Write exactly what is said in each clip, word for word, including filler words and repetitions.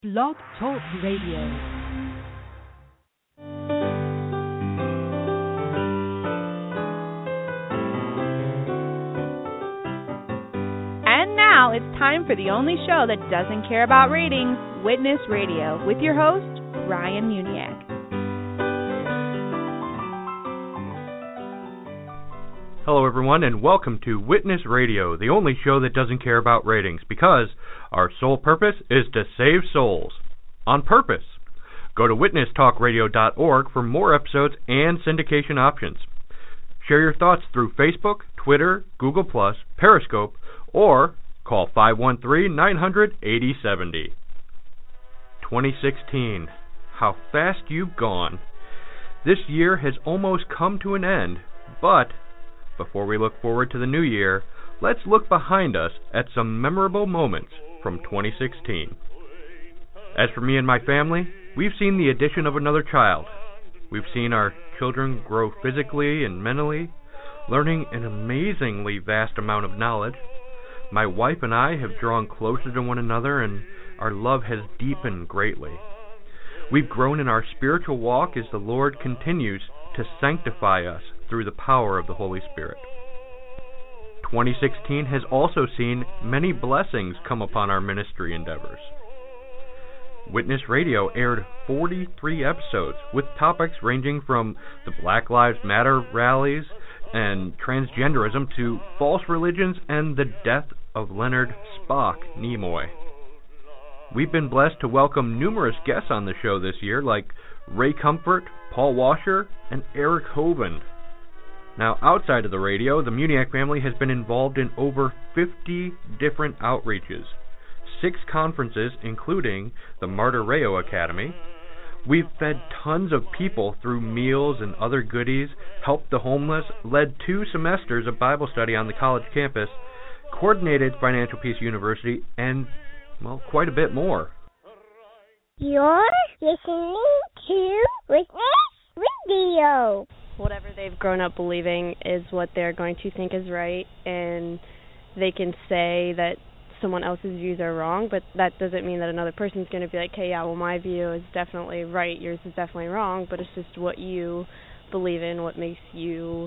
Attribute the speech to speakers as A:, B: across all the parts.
A: Blog Talk Radio. And now it's time for the only show that doesn't care about ratings, Witness Radio, with your host, Ryan Muniak.
B: Hello everyone, and welcome to Witness Radio, the only show that doesn't care about ratings, because our sole purpose is to save souls. On purpose. Go to witness talk radio dot org for more episodes and syndication options. Share your thoughts through Facebook, Twitter, Google plus, Periscope, or call five one three, nine hundred, eighty seventy. twenty sixteen. How fast you've gone. This year has almost come to an end, but before we look forward to the new year, let's look behind us at some memorable moments from twenty sixteen. As for me and my family, we've seen the addition of another child. We've seen our children grow physically and mentally, learning an amazingly vast amount of knowledge. My wife and I have drawn closer to one another, and our love has deepened greatly. We've grown in our spiritual walk as the Lord continues to sanctify us through the power of the Holy Spirit. twenty sixteen has also seen many blessings come upon our ministry endeavors. Witness Radio aired forty-three episodes with topics ranging from the Black Lives Matter rallies and transgenderism to false religions and the death of Leonard Spock Nimoy. We've been blessed to welcome numerous guests on the show this year, like Ray Comfort, Paul Washer, and Eric Hovind. Now, outside of the radio, the Muniak family has been involved in over fifty different outreaches, six conferences, including the Martyr Reo Academy. We've fed tons of people through meals and other goodies, helped the homeless, led two semesters of Bible study on the college campus, coordinated Financial Peace University, and, well, quite a bit more.
C: You're listening to Witness Radio.
D: Whatever they've grown up believing is what they're going to think is right, and they can say that someone else's views are wrong, but that doesn't mean that another person's going to be like, hey, yeah, well, my view is definitely right, yours is definitely wrong, but it's just what you believe in, what makes you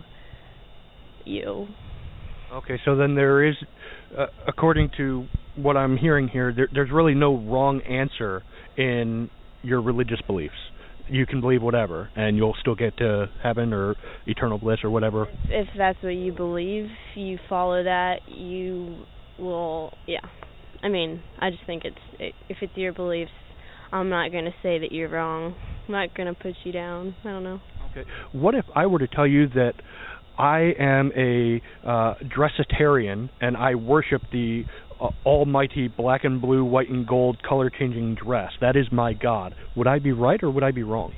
D: you.
E: Okay, so then there is, uh, according to what I'm hearing here, there, there's really no wrong answer in your religious beliefs. You can believe whatever, and you'll still get to heaven or eternal bliss or whatever.
D: If that's what you believe, you follow that, you will, yeah. I mean, I just think it's, it, if it's your beliefs, I'm not going to say that you're wrong. I'm not going to put you down. I don't know.
E: Okay. What if I were to tell you that I am a uh, dressitarian and I worship the uh, almighty black and blue, white and gold color-changing dress? That is my God. Would I be right or would I be wrong?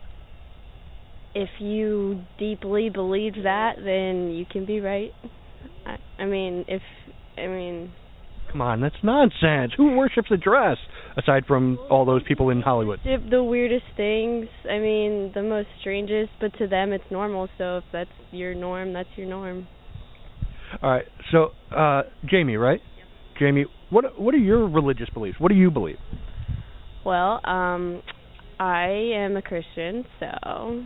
D: If you deeply believe that, then you can be right. I, I mean, if, I mean...
E: Come on, that's nonsense. Who worships a dress, aside from all those people in Hollywood?
D: The weirdest things, I mean, the most strangest, but to them it's normal, so if that's your norm, that's your norm.
E: All right, so, uh, Jamie, right? Yep. Jamie, what what are your religious beliefs? What do you believe?
D: Well, um, I am a Christian, so...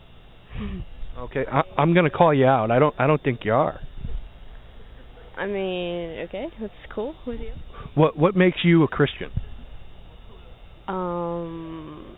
E: Okay, I, I'm going to call you out. I don't I don't think you are.
D: I mean, okay, that's cool with you.
E: What what makes you a Christian?
D: Um,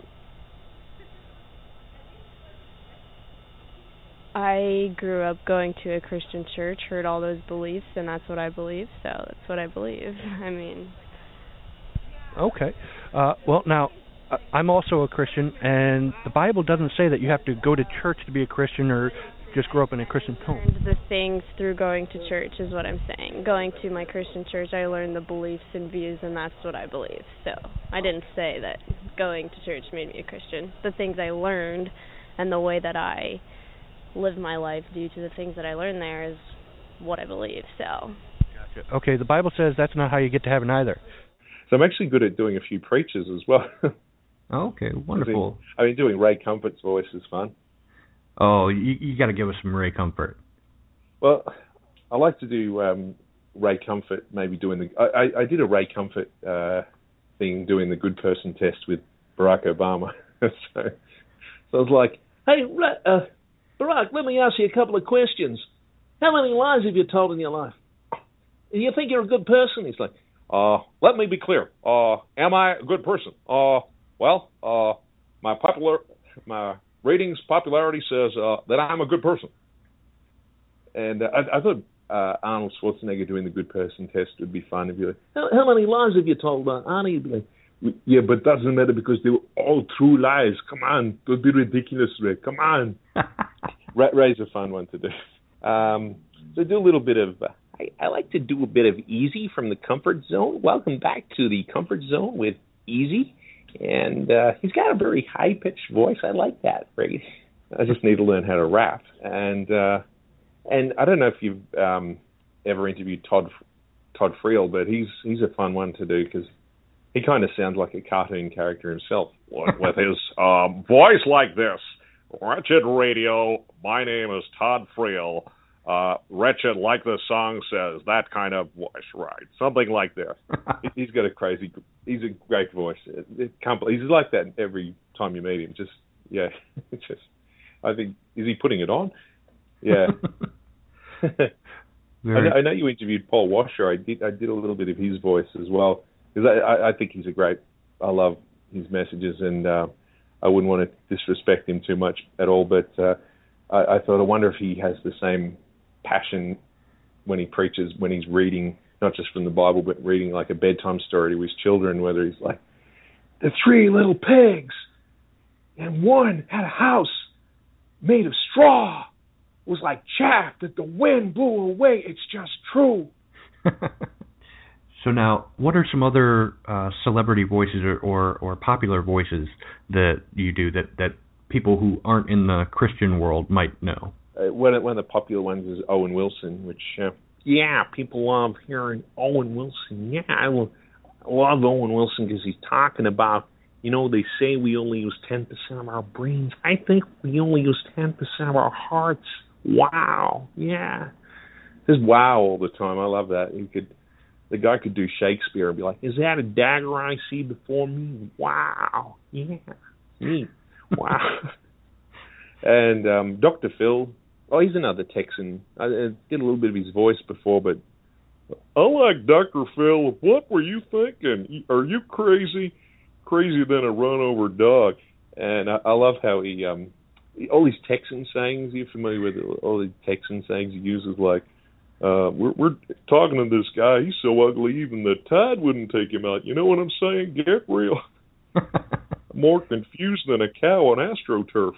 D: I grew up going to a Christian church, heard all those beliefs, and that's what I believe, so that's what I believe. I mean...
E: Okay. Uh, well, now, I'm also a Christian, and the Bible doesn't say that you have to go to church to be a Christian or just grow up in a Christian home.
D: I learned the things through going to church is what I'm saying. Going to my Christian church, I learned the beliefs and views, and that's what I believe. So I didn't say that going to church made me a Christian. The things I learned and the way that I live my life due to the things that I learned there is what I believe. So.
E: Gotcha. Okay, the Bible says that's not how you get to heaven either.
F: So I'm actually good at doing a few preachers as well.
B: Okay, wonderful.
F: I mean, doing Ray Comfort's voice is fun.
B: Oh, you, you got to give us some Ray Comfort.
F: Well, I like to do um, Ray Comfort, maybe doing the... I, I, I did a Ray Comfort uh, thing doing the good person test with Barack Obama. so, so I was like,
G: hey, uh, Barack, let me ask you a couple of questions. How many lies have you told in your life? Do you think you're a good person? He's like, uh, let me be clear. Uh, am I a good person? Uh, well, uh, my popular, my ratings popularity says uh, that I'm a good person. And uh, I, I thought uh, Arnold Schwarzenegger doing the good person test would be fun. If you like, how, how many lies have you told, uh, Arnie? You'd be like, yeah, but that doesn't matter because they were all true lies. Come on, don't be ridiculous, Ray. Come on. Ray, Ray's a fun one to do. Um, so do a little bit of. Uh, I, I like to do a bit of Easy from the Comfort Zone. Welcome back to the Comfort Zone with Easy, and uh, he's got a very high pitched voice. I like that, Ray. I just need to learn how to rap, and uh, and I don't know if you've um, ever interviewed Todd Todd Friel, but he's he's a fun one to do because he kind of sounds like a cartoon character himself with his um, voice like this. Wretched Radio, my name is Todd Friel. Uh, wretched, like the song says, that kind of voice, right? Something like this. He's got a crazy, he's a great voice. It, it can't, he's like that every time you meet him. Just, yeah, it's just, I think, is he putting it on? Yeah. I, know, I know you interviewed Paul Washer. I did, I did a little bit of his voice as well because I, I, I think he's a great. I love his messages, and uh, I wouldn't want to disrespect him too much at all. But uh, I, I thought, I wonder if he has the same passion when he preaches, when he's reading, not just from the Bible, but reading like a bedtime story to his children, whether he's like, the three little pigs, and one had a house made of straw. It was like chaff that the wind blew away. It's just true.
B: So now, what are some other uh, celebrity voices or, or, or popular voices that you do that, that people who aren't in the Christian world might know?
F: Uh, one, of, one of the popular ones is Owen Wilson, which, uh, yeah, people love hearing Owen Wilson. Yeah, I, will, I love Owen Wilson because he's talking about, you know, they say we only use ten percent of our brains. I think we only use ten percent of our hearts. Wow, yeah. Just wow all the time. I love that. He could, the guy could do Shakespeare and be like, is that a dagger I see before me? Wow, yeah, neat, wow. And um, Doctor Phil, oh, he's another Texan. I, I did a little bit of his voice before, but I like Doctor Phil. What were you thinking? Are you crazy? Crazier than a run-over dog. And I, I love how he, um, all these Texan sayings, you're familiar with all the Texan sayings he uses, like, uh, we're, we're talking to this guy, he's so ugly even the tide wouldn't take him out. You know what I'm saying? Get real. More confused than a cow on AstroTurf.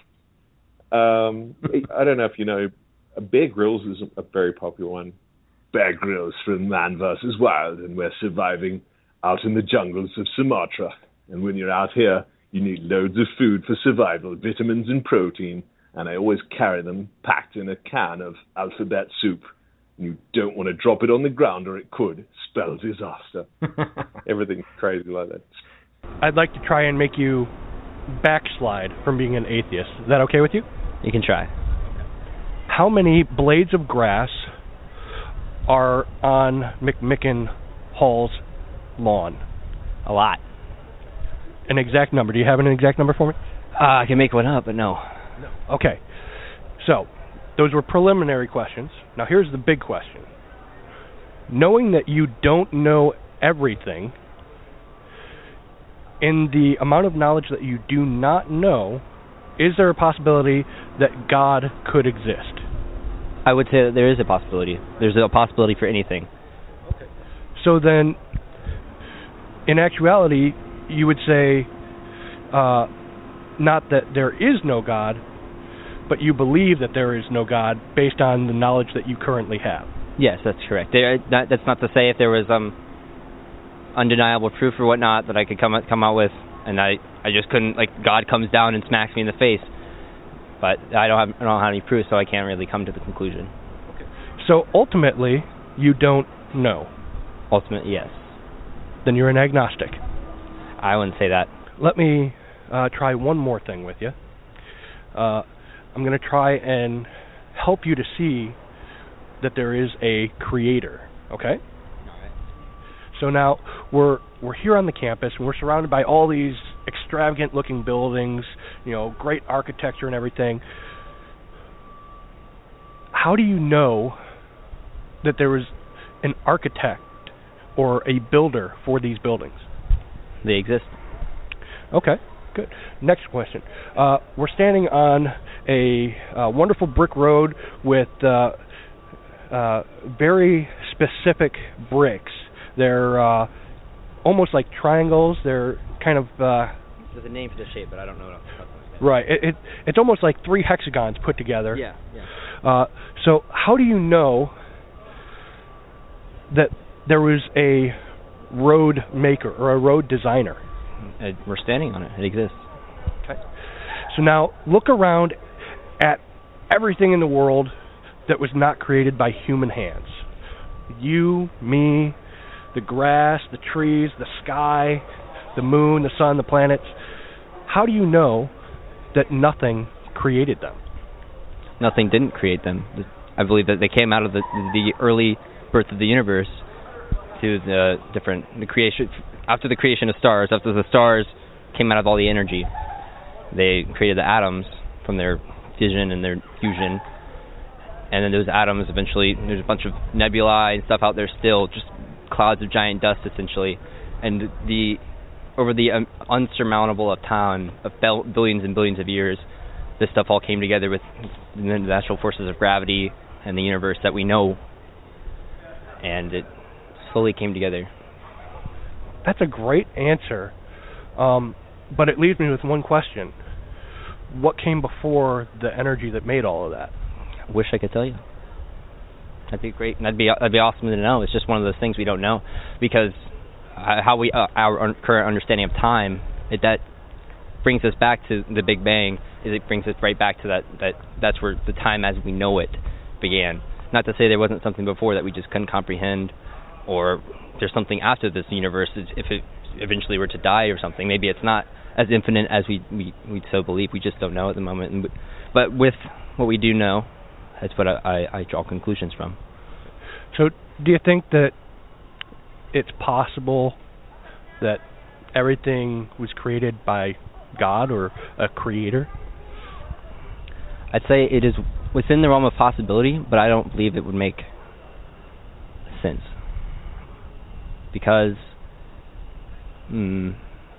F: Um, I don't know if you know, Bear Grylls is a very popular one. Bear Grylls from Man versus. Wild, and we're surviving out in the jungles of Sumatra. And when you're out here, you need loads of food for survival, vitamins and protein. And I always carry them packed in a can of alphabet soup. And you don't want to drop it on the ground or it could spell disaster. Everything's crazy like that.
E: I'd like to try and make you backslide from being an atheist. Is that okay with you?
H: You can try.
E: How many blades of grass are on McMicken Hall's lawn?
H: A lot.
E: An exact number. Do you have an exact number for me?
H: Uh, I can make one up, but no.
E: No. Okay. So, those were preliminary questions. Now here's the big question. Knowing that you don't know everything, in the amount of knowledge that you do not know, is there a possibility that God could exist?
H: I would say that there is a possibility. There's a possibility for anything.
E: Okay. So then, in actuality, you would say, uh, not that there is no God, but you believe that there is no God based on the knowledge that you currently have.
H: Yes, that's correct. There, not, that's not to say if there was um, undeniable proof or whatnot that I could come come out with, and I, I just couldn't, like, God comes down and smacks me in the face. But I don't have I don't have any proof, so I can't really come to the conclusion.
E: Okay. So ultimately, you don't know.
H: Ultimately, yes.
E: Then you're an agnostic.
H: I wouldn't say that.
E: Let me uh, try one more thing with you. Uh, I'm going to try and help you to see that there is a creator, okay?
H: All right.
E: So now, we're we're here on the campus, and we're surrounded by all these extravagant-looking buildings, you know, great architecture and everything. How do you know that there was an architect or a builder for these buildings?
H: They exist.
E: Okay, good. Next question. Uh, we're standing on a uh, wonderful brick road with uh, uh, very specific bricks. They're uh, almost like triangles. They're kind of... Uh,
H: There's a name for the shape, but I don't know what I'm talking about.
E: Right. It, it, it's almost like three hexagons put together.
H: Yeah, yeah.
E: Uh, so how do you know that there was a road maker or a road designer?
H: Uh, we're standing on it. It exists.
E: Okay. So now look around at everything in the world that was not created by human hands. You, me, the grass, the trees, the sky, the moon, the sun, the planets. How do you know that nothing created them?
H: Nothing didn't create them. I believe that they came out of the the early birth of the universe to the different the creation after the creation of stars. After the stars came out of all the energy, they created the atoms from their fission and their fusion, and then those atoms eventually there's a bunch of nebulae and stuff out there still, just clouds of giant dust essentially, and the over the um, unsurmountable of time of billions and billions of years, this stuff all came together with the natural forces of gravity and the universe that we know, and it slowly came together.
E: That's a great answer, um, but it leaves me with one question. What came before the energy that made all of that?
H: I wish I could tell you. That'd be great. That'd be that'd be awesome to know. It's just one of those things we don't know, because uh, how we uh, our un- current understanding of time, it, that brings us back to the Big Bang. Is it brings us right back to that that that's where the time as we know it began. Not to say there wasn't something before that we just couldn't comprehend, or there's something after this universe if it eventually were to die or something. Maybe it's not as infinite as we we, we so believe. We just don't know at the moment. And, but with what we do know, that's what I, I, I draw conclusions from.
E: So do you think that it's possible that everything was created by God or a creator?
H: I'd say it is within the realm of possibility, but I don't believe it would make sense. Because hmm,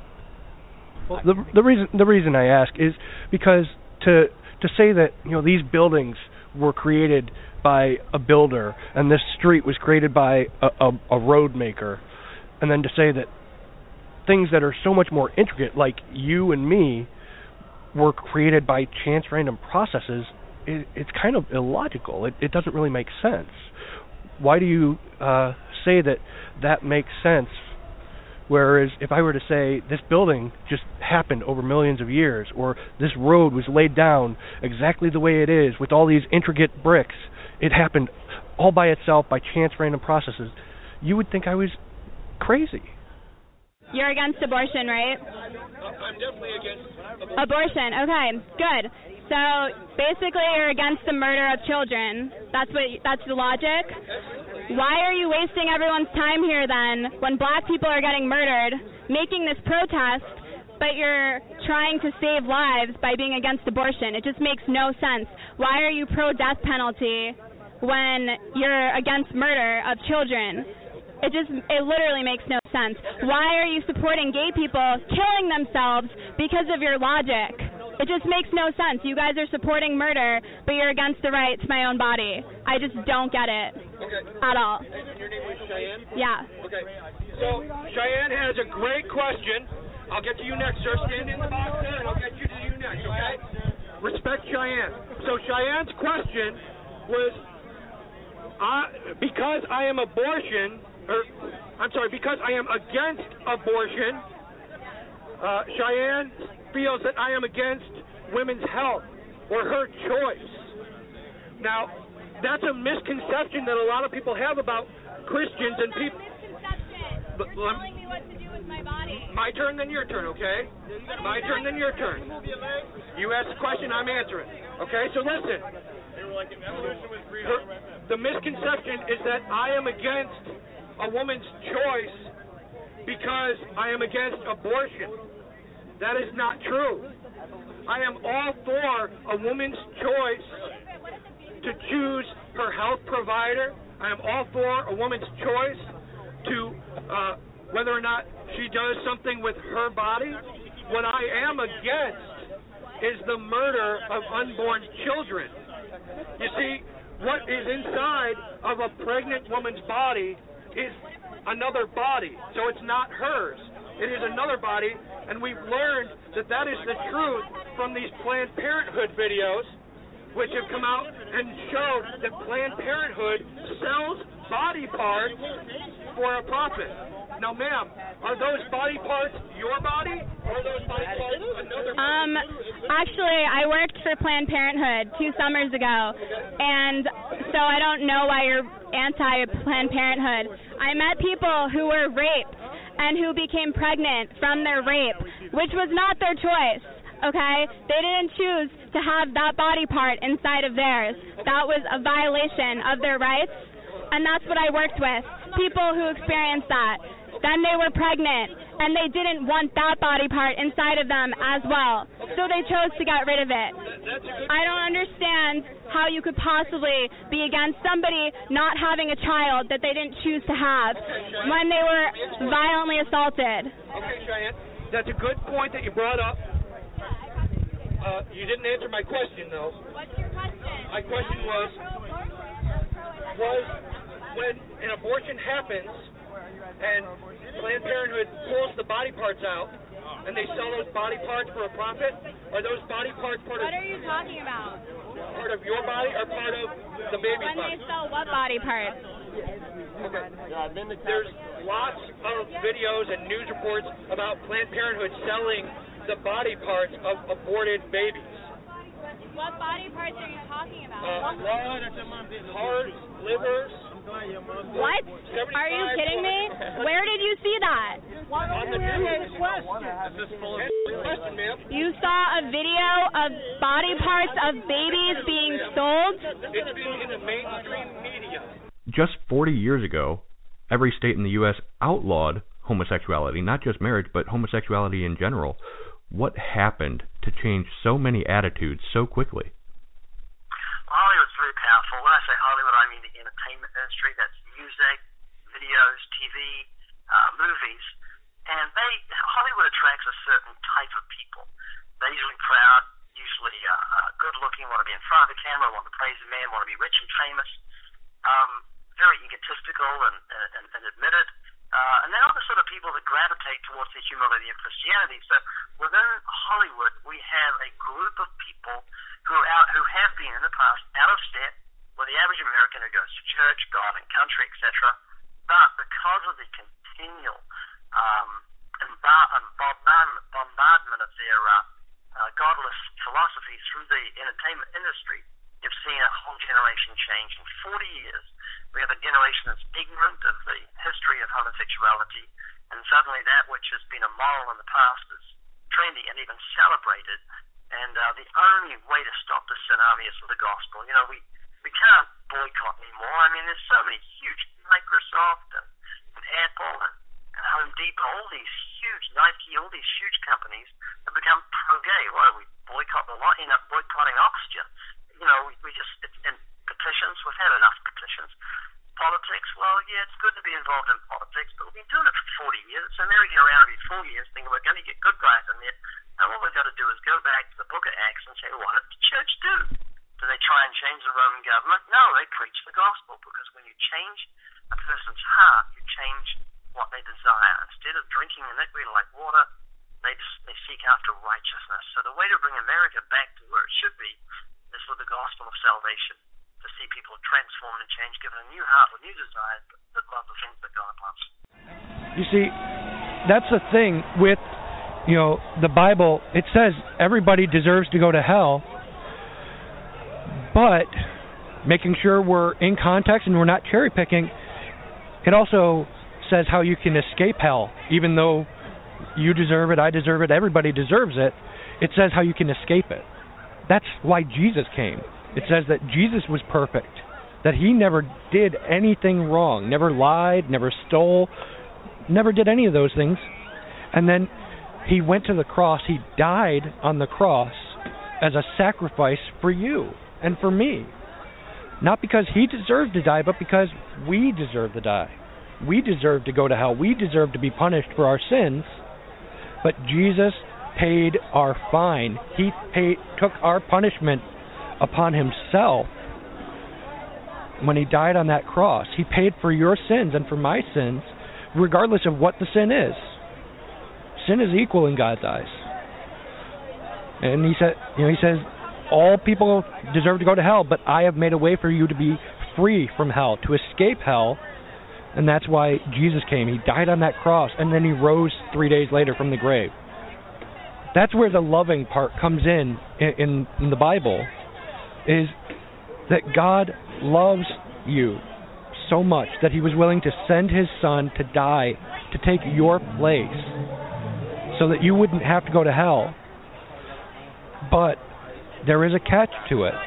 E: well, the the reason the reason I ask is because to to say that, you know, these buildings were created by a builder and this street was created by a, a, a road maker, and then to say that things that are so much more intricate, like you and me, were created by chance random processes, it, it's kind of illogical. It, it doesn't really make sense. Why do you uh, say that that makes sense, whereas if I were to say this building just happened over millions of years, or this road was laid down exactly the way it is with all these intricate bricks, it happened all by itself by chance random processes, you would think I was crazy.
I: You're against abortion, right?
J: I'm definitely against abortion.
I: Abortion, okay, good. So basically you're against the murder of children. That's what. That's the logic? Why are you wasting everyone's time here then when black people are getting murdered, making this protest, but you're trying to save lives by being against abortion? It just makes no sense. Why are you pro-death penalty when you're against murder of children? It just, it literally makes no sense. Why are you supporting gay people killing themselves because of your logic? It just makes no sense. You guys are supporting murder, but you're against the right to my own body. I just don't get it.
J: Okay.
I: At all.
J: And your name was Cheyenne?
I: Yeah.
J: Okay. So, Cheyenne has a great question. I'll get to you next, sir. Stand in the box there, and I'll get you to you next, okay? Respect Cheyenne. So, Cheyenne's question was, uh, because I am abortion, or, I'm sorry, because I am against abortion, uh, Cheyenne feels that I am against women's health or her choice. Now, that's a misconception that a lot of people have about Christians and people.
I: Misconception. But, You're telling me what to do with my body.
J: My turn, then your turn, okay? My turn, then your turn. You asked the question, I'm answering. Okay, so listen. Her, the misconception is that I am against a woman's choice because I am against abortion. That is not true. I am all for a woman's choice to choose her health provider. I am all for a woman's choice to uh, whether or not she does something with her body. What I am against is the murder of unborn children. You see, what is inside of a pregnant woman's body is another body, so it's not hers. It is another body, and we've learned that that is the truth from these Planned Parenthood videos, which have come out and showed that Planned Parenthood sells body parts for a profit. Now, ma'am, are those body parts your body, or are those body parts another body?
I: Um, actually, I worked for Planned Parenthood two summers ago, and so I don't know why you're anti-Planned Parenthood. I met people who were raped and who became pregnant from their rape, which was not their choice, okay? They didn't choose to have that body part inside of theirs. That was a violation of their rights, and that's what I worked with, people who experienced that. Then they were pregnant, and they didn't want that body part inside of them as well, so they chose to get rid of it. I don't understand how you could possibly be against somebody not having a child that they didn't choose to have when they were violently assaulted.
J: Okay, Cheyenne, that's a good point that you brought up. Uh, you didn't answer my question, though.
I: What's your question?
J: My question was, was when an abortion happens and Planned Parenthood pulls the body parts out and they sell those body parts for a profit, are those body parts part of...
I: What are you talking about?
J: Part of your body or part of the baby's
I: when
J: body?
I: When they sell what body parts?
J: Okay. There's lots of videos and news reports about Planned Parenthood selling the body parts of aborted babies.
I: What body parts are you talking about?
J: Uh, blood, hearts, livers.
I: What? Are you kidding me? Where did you see that?
J: On the news.
I: You saw a video of body parts of babies being sold?
J: It's been in the mainstream media.
B: Just forty years ago, every state in the U S outlawed homosexuality, not just marriage, but homosexuality in general. What happened to change so many attitudes so quickly?
K: Hollywood's very powerful. When I say Hollywood, I mean the entertainment industry. That's music, videos, T V, uh, movies. And they Hollywood attracts a certain type of people. They're usually proud, usually uh, uh, good-looking, want to be in front of the camera, want to praise the man, want to be rich and famous, um, very egotistical and, and, and admit it. Uh, and they're not the sort of people that gravitate towards the humility of Christianity. So within Hollywood, we have a group of people who are out, who have been in the past out of step with the average American who goes to church, God, and country, et cetera. But because of the continual um, bombardment, bombardment of their uh, uh, godless philosophy through the entertainment industry, you've seen a whole generation change in forty years. We have a generation that's ignorant of the history of homosexuality, and suddenly that which has been immoral in the past is trendy and even celebrated. And uh, the only way to stop this tsunami is with the gospel. You know, we, we can't boycott anymore. I mean, there's so many huge, Microsoft and, and Apple and, and Home Depot, all these huge, Nike, all these huge companies have become pro-gay. Why do we boycott the lot? End up boycotting oxygen. You know, we, we just, it's, and petitions, we've had enough petitions. Politics, well, yeah, it's good to be involved in politics, but we've been doing it for forty years. So merry-go-round every four years thinking we're going to get good guys in there. And all we've got to do is go back to the Book of Acts and say, what did the church do? Do they try and change the Roman government? No, they preach the gospel, because when you change a person's heart, you change what they desire. Instead of drinking iniquity like water, they, they seek after righteousness. So the way to bring America back to where it should be is with the gospel of salvation, to see people transformed and changed, given a new heart with new desires that love the things that God loves.
E: You see, that's the thing with, you know, the Bible. It says everybody deserves to go to hell, but making sure we're in context and we're not cherry picking, it also says how you can escape hell, even though you deserve it, I deserve it, everybody deserves it. It says how you can escape it. That's why Jesus came. It says that Jesus was perfect, that he never did anything wrong, never lied, never stole, never did any of those things. And then he went to the cross. He died on the cross as a sacrifice for you and for me. Not because he deserved to die, but because we deserve to die. We deserve to go to hell. We deserve to be punished for our sins. But Jesus paid our fine. He paid, took our punishment upon himself when he died on that cross. He paid for your sins and for my sins, regardless of what the sin is. Sin is equal in God's eyes. And he said, you know, he says, all people deserve to go to hell, but I have made a way for you to be free from hell, to escape hell. And that's why Jesus came. He died on that cross, and then he rose three days later from the grave. That's where the loving part comes in in, in the Bible, is that God loves you so much that he was willing to send his son to die, to take your place, so that you wouldn't have to go to hell. But there is a catch to it.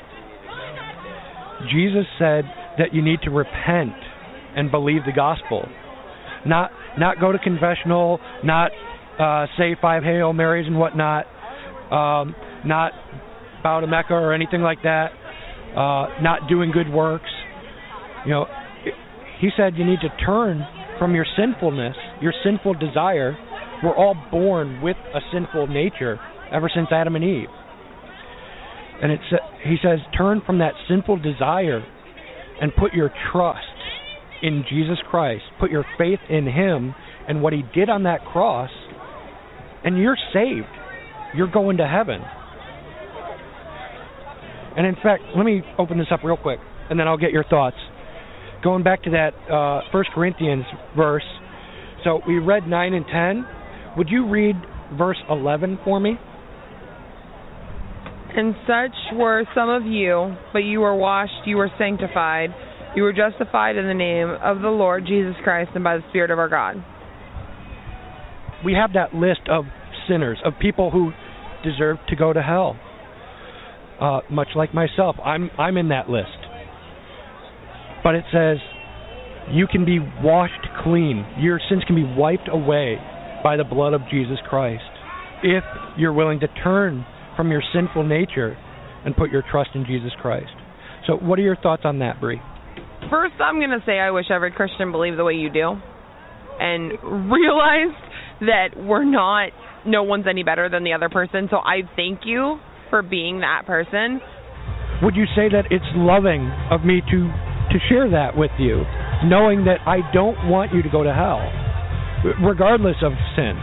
E: Jesus said that you need to repent and believe the gospel. Not not go to confessional, not uh, say five Hail Marys and whatnot, um, not bow to Mecca or anything like that, uh, not doing good works. You know, he said you need to turn from your sinfulness, your sinful desire. We're all born with a sinful nature ever since Adam and Eve. And it's, he says, turn from that sinful desire and put your trust in Jesus Christ. Put your faith in him and what he did on that cross, and you're saved. You're going to heaven. And in fact, let me open this up real quick, and then I'll get your thoughts. Going back to that uh, First Corinthians verse, so we read nine and ten. Would you read verse eleven for me?
L: And such were some of you, but you were washed, you were sanctified, you were justified in the name of the Lord Jesus Christ and by the Spirit of our God.
E: We have that list of sinners, of people who deserve to go to hell. Uh, much like myself, I'm I'm in that list. But it says you can be washed clean. Your sins can be wiped away by the blood of Jesus Christ if you're willing to turn from your sinful nature and put your trust in Jesus Christ. So what are your thoughts on that, Bree?
L: First, I'm going to say I wish every Christian believed the way you do and realized that we're not, no one's any better than the other person. So I thank you for being that person.
E: Would you say that it's loving of me to, to share that with you, knowing that I don't want you to go to hell, regardless of sin?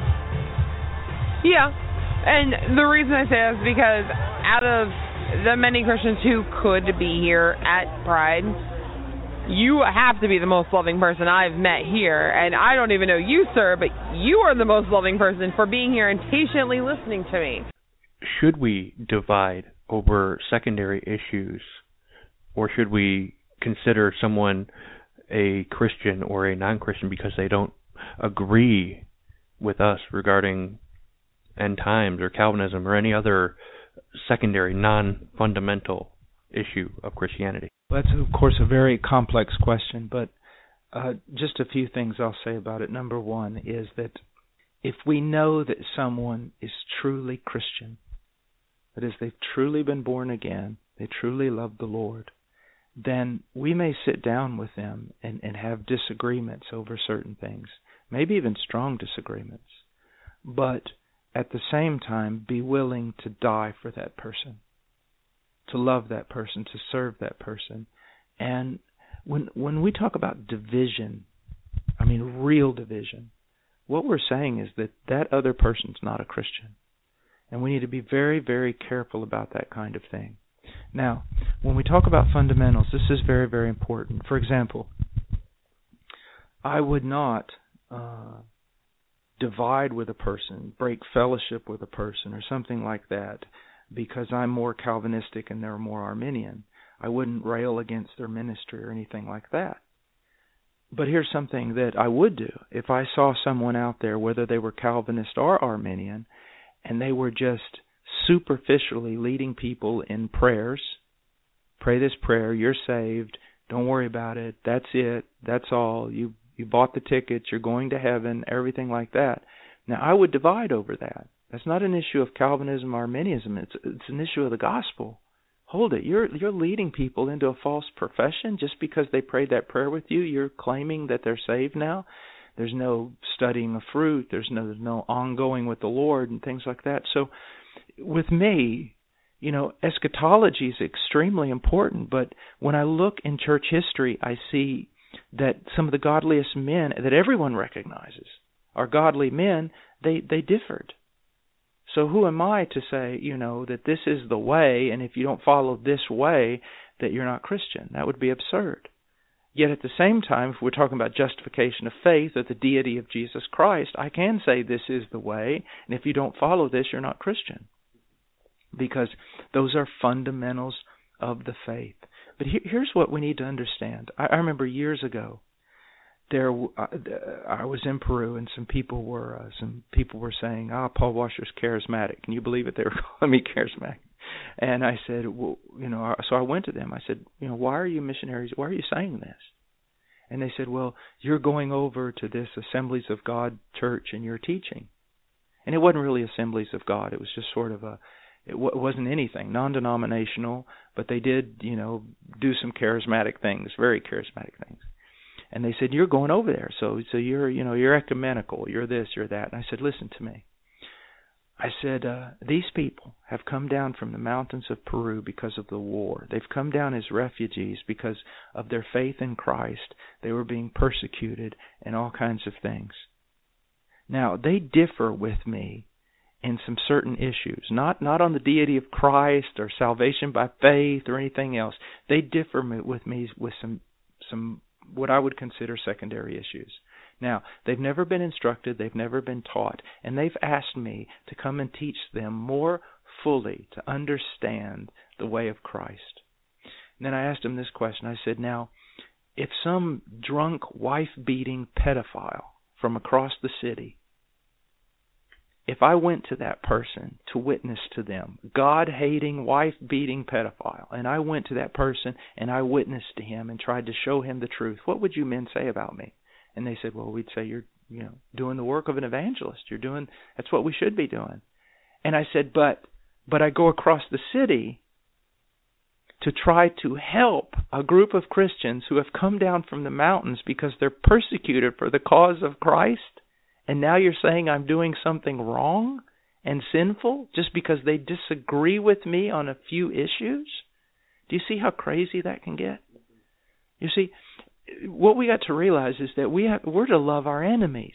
L: Yeah. And the reason I say that is because out of the many Christians who could be here at Pride, you have to be the most loving person I've met here. And I don't even know you, sir, but you are the most loving person for being here and patiently listening to me.
B: Should we divide over secondary issues, or should we consider someone a Christian or a non-Christian because they don't agree with us regarding end times or Calvinism or any other secondary, non-fundamental issue of Christianity?
M: That's, of course, a very complex question, but uh, just a few things I'll say about it. Number one is that if we know that someone is truly Christian, that is, they've truly been born again, they truly love the Lord, then we may sit down with them and, and have disagreements over certain things, maybe even strong disagreements, but at the same time be willing to die for that person, to love that person, to serve that person. And when when we talk about division, I mean real division, what we're saying is that that other person's not a Christian. And we need to be very, very careful about that kind of thing. Now, when we talk about fundamentals, this is very, very important. For example, I would not uh, divide with a person, break fellowship with a person, or something like that, because I'm more Calvinistic and they're more Arminian. I wouldn't rail against their ministry or anything like that. But here's something that I would do. If I saw someone out there, whether they were Calvinist or Arminian, and they were just superficially leading people in prayers, pray this prayer, you're saved, don't worry about it, that's it, that's all, you You bought the tickets. You're going to heaven, everything like that. Now, I would divide over that. That's not an issue of Calvinism or Arminianism. It's it's an issue of the gospel. Hold it. You're you're leading people into a false profession just because they prayed that prayer with you. You're claiming that they're saved now. There's no studying of fruit. There's no there's no ongoing with the Lord and things like that. So, with me, you know, eschatology is extremely important. But when I look in church history, I see that some of the godliest men that everyone recognizes are godly men. They they differed. So who am I to say, you know, that this is the way, and if you don't follow this way, that you're not Christian? That would be absurd. Yet at the same time, if we're talking about justification of faith or the deity of Jesus Christ, I can say this is the way, and if you don't follow this, you're not Christian. Because those are fundamentals of the faith. But here, here's what we need to understand. I, I remember years ago, There, uh, I was in Peru, and some people were uh, some people were saying, "Ah, Paul Washer's charismatic." Can you believe it? They were calling me charismatic, and I said, "Well, you know." So I went to them. I said, "You know, why are you missionaries? Why are you saying this?" And they said, "Well, you're going over to this Assemblies of God church, and you're teaching." And it wasn't really Assemblies of God. It was just sort of a. It w- wasn't anything non-denominational, but they did, you know, do some charismatic things, very charismatic things. And they said, "You're going over there, so so you're you know you're ecumenical, you're this, you're that." And I said, "Listen to me." I said, uh, "These people have come down from the mountains of Peru because of the war. They've come down as refugees because of their faith in Christ. They were being persecuted and all kinds of things. Now they differ with me in some certain issues, not not on the deity of Christ or salvation by faith or anything else. They differ with me with some some." what I would consider secondary issues. Now, they've never been instructed, they've never been taught, and they've asked me to come and teach them more fully to understand the way of Christ." And then I asked them this question. I said, "Now, if some drunk, wife-beating pedophile from across the city, if I went to that person to witness to them, God-hating, wife-beating pedophile, and I went to that person and I witnessed to him and tried to show him the truth, what would you men say about me?" And they said, "Well, we'd say you're, you know, doing the work of an evangelist. You're doing, that's what we should be doing." And I said, but, but I go across the city to try to help a group of Christians who have come down from the mountains because they're persecuted for the cause of Christ. And now you're saying I'm doing something wrong and sinful just because they disagree with me on a few issues? Do you see how crazy that can get? You see, what we got to realize is that we have, we're to love our enemies.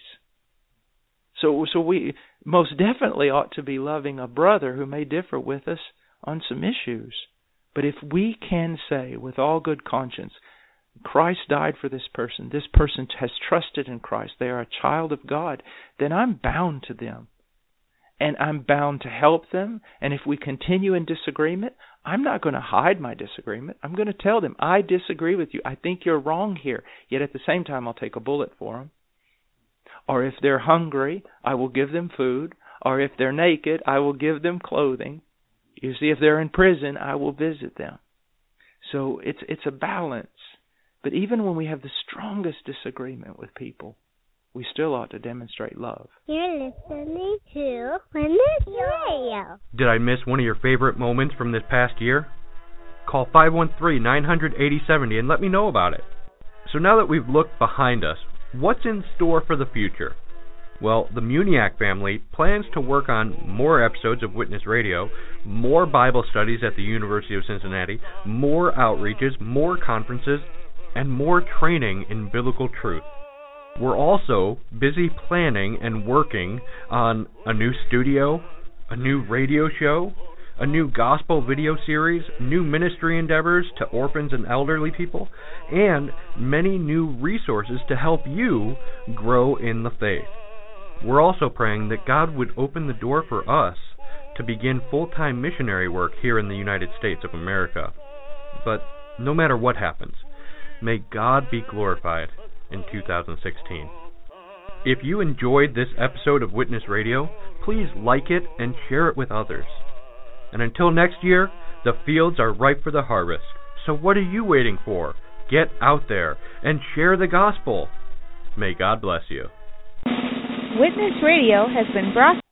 M: So, so we most definitely ought to be loving a brother who may differ with us on some issues. But if we can say with all good conscience, Christ died for this person, this person has trusted in Christ, they are a child of God, then I'm bound to them. And I'm bound to help them. And if we continue in disagreement, I'm not going to hide my disagreement. I'm going to tell them, I disagree with you. I think you're wrong here. Yet at the same time, I'll take a bullet for them. Or if they're hungry, I will give them food. Or if they're naked, I will give them clothing. You see, if they're in prison, I will visit them. So it's it's a balance. But even when we have the strongest disagreement with people, we still ought to demonstrate love.
C: You're listening to Witness Radio.
B: Did I miss one of your favorite moments from this past year? Call five one three, nine hundred, eighty seventy and let me know about it. So now that we've looked behind us, what's in store for the future? Well, the Muniak family plans to work on more episodes of Witness Radio, more Bible studies at the University of Cincinnati, more outreaches, more conferences, and more training in biblical truth. We're also busy planning and working on a new studio, a new radio show, a new gospel video series, new ministry endeavors to orphans and elderly people, and many new resources to help you grow in the faith. We're also praying that God would open the door for us to begin full-time missionary work here in the United States of America. But no matter what happens, may God be glorified in two thousand sixteen. If you enjoyed this episode of Witness Radio, please like it and share it with others. And until next year, the fields are ripe for the harvest. So what are you waiting for? Get out there and share the gospel. May God bless you.
A: Witness Radio has been brought